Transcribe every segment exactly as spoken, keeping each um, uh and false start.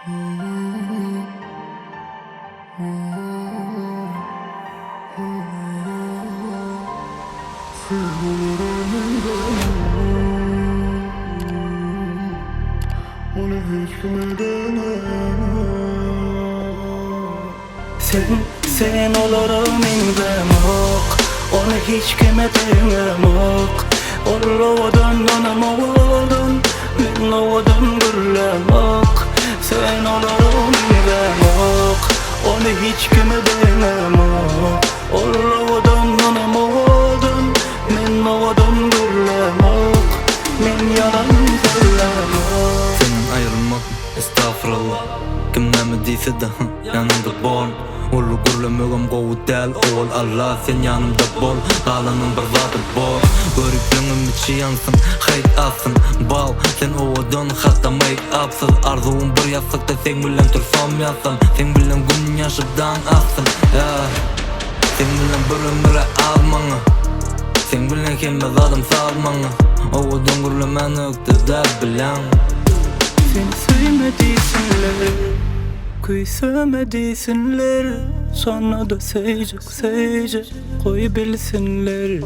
Sen, sen olurum indem ok. Onu hiç kime dengem ok. Oğludan anam oğlum, men oğlum gürlem ok. Sen olurum indem ok. Onu hiç kime dengem ok. Oğludan anam oğlum, men oğlum gürlem ok. Men yalan söylem ok. Senin ayrılmak estağfurullah. Kim näme diýse de yanımda bol. Ulu gürlemegem gowy däl ol. Allah sen yanımda bol. Galanın bir zady bol. Görüklüňim içi yansın, hayt alsın. Bal sen owadan hatta make upsız. Arzuwum bir ýaşakda sen bilen tursam ýaşam. Sen bilen gün ýaşypdan aksın. Sen bilen bir ömre almaňa. Sen bilen hemme zadym salmaňa. Owadan gürlemän ökde däl bilen. Seni sevmedisinler, kuy sevmedisinler. Sonra da sevecek sevecek koy bilsinler.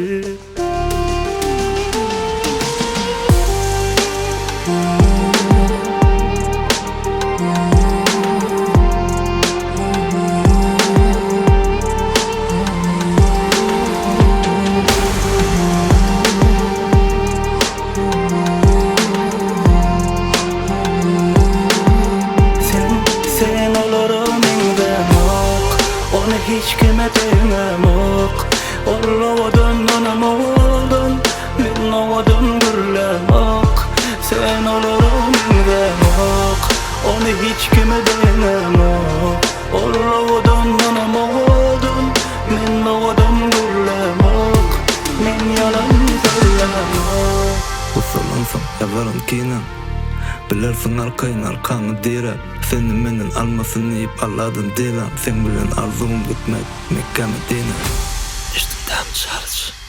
Hiç kime dengem ok. Oğludan anam oğlum, men oğlum gürlem ok. Sen olurum indem ok. Onu hiç kime dengem ok. Oğludan anam oğlum, men oğlum gürlem ok. Men yalan söylem ok. Usalansam yazarım kinen. Bilersin arkayn arkanı direm. Seni menden almasın deyip Allah'dan dilem. Sen bilen arzum gitmek Mekke Medine. İşte tam çarşı.